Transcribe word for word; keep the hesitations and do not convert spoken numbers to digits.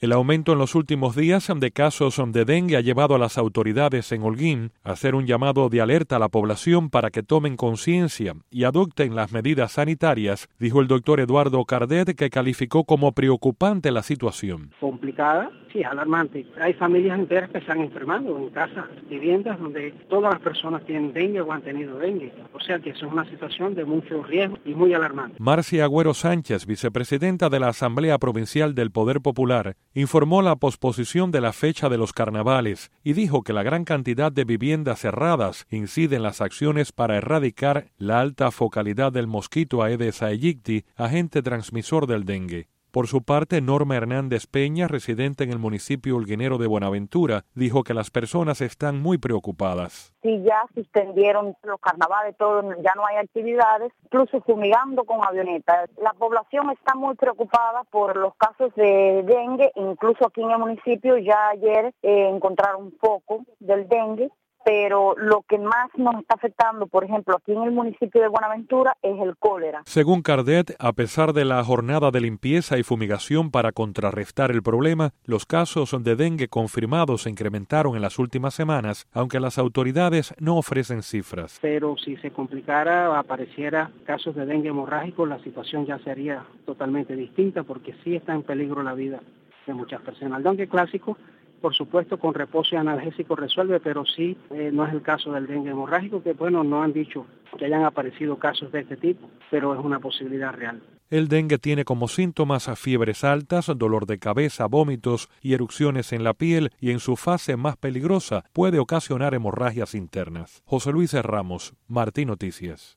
El aumento en los últimos días de casos de dengue ha llevado a las autoridades en Holguín a hacer un llamado de alerta a la población para que tomen conciencia y adopten las medidas sanitarias, dijo el doctor Eduardo Cardet, que calificó como preocupante la situación. Complicada, sí, alarmante. Hay familias enteras que están enfermando en casas, viviendas donde todas las personas tienen dengue o han tenido dengue. O sea que eso es una situación de mucho riesgo y muy alarmante. Marcia Agüero Sánchez, vicepresidenta de la Asamblea Provincial del Poder Popular, informó la posposición de la fecha de los carnavales y dijo que la gran cantidad de viviendas cerradas incide en las acciones para erradicar la alta focalidad del mosquito Aedes aegypti, agente transmisor del dengue. Por su parte, Norma Hernández Peña, residente en el municipio holguinero de Buenaventura, dijo que las personas están muy preocupadas. Sí, ya suspendieron los carnavales, todo, ya no hay actividades, incluso fumigando con avionetas. La población está muy preocupada por los casos de dengue, incluso aquí en el municipio ya ayer eh, encontraron un foco del dengue. Pero lo que más nos está afectando, por ejemplo, aquí en el municipio de Buenaventura, es el cólera. Según Cardet, a pesar de la jornada de limpieza y fumigación para contrarrestar el problema, los casos de dengue confirmados se incrementaron en las últimas semanas, aunque las autoridades no ofrecen cifras. Pero si se complicara o apareciera casos de dengue hemorrágico, la situación ya sería totalmente distinta, porque sí está en peligro la vida de muchas personas. El dengue clásico, por supuesto, con reposo y analgésico resuelve, pero sí eh, no es el caso del dengue hemorrágico, que bueno, no han dicho que hayan aparecido casos de este tipo, pero es una posibilidad real. El dengue tiene como síntomas fiebres altas, dolor de cabeza, vómitos y erupciones en la piel, y en su fase más peligrosa puede ocasionar hemorragias internas. José Luis Ramos, Martín Noticias.